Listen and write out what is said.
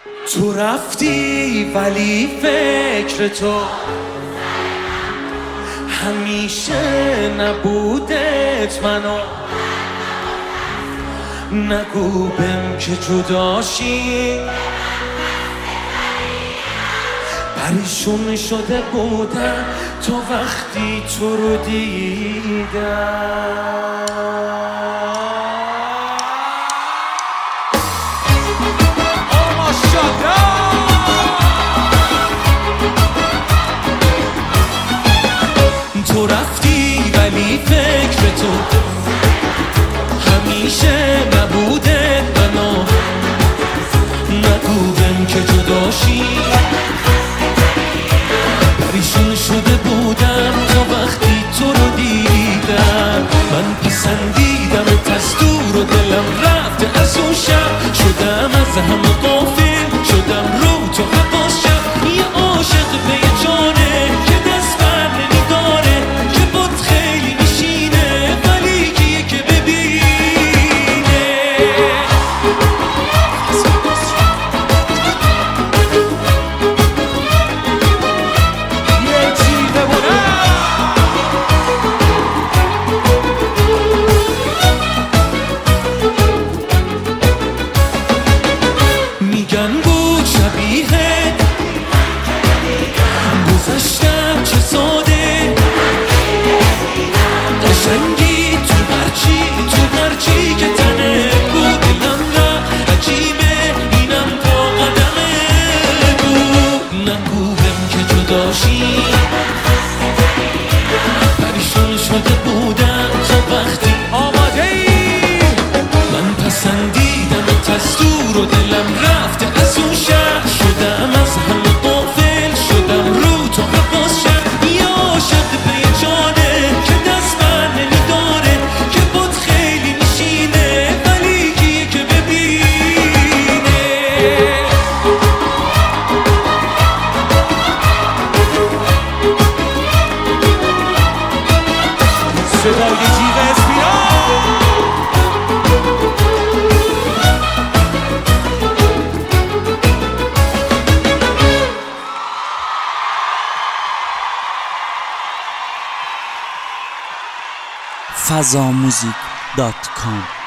تو رفتی ولی فکر تو همیشه نبودت منو نگو بهم که جداشی پریشون شده بودم تا وقتی تو رو دیدم. تو رفتی ولی فکر تو همیشه نبوده منو نگو بهم که جداشی پریشون شده بودم تا وقتی تو رو دیدم. من پسندیدم تستور و دلم رفت از اون شب شدم از همه غافل شدم رو تو حواس شب یه عاشق پی جانه که دست بر نمیداره که بود خیلی میشینه ولی کیه که ببینه یه چی بمونه میگن بود شبیه گذشتم چه ساده قشنگی تو هرچی که تنه بود دلم را عجیبه اینم با قدمه بود نگو بهم که جداشی پریشون شده بودم تا وقتی آماده ای من پسندیدم تستور و دلم رفته از اون شهر شدم از همه غافل شدم رو تو حواس شد یه عاشق پی جانه که دست بر نمیداره که بود خیلی میشینه ولی کیه که ببینه صدای جیغ اسپیران fazamusic.com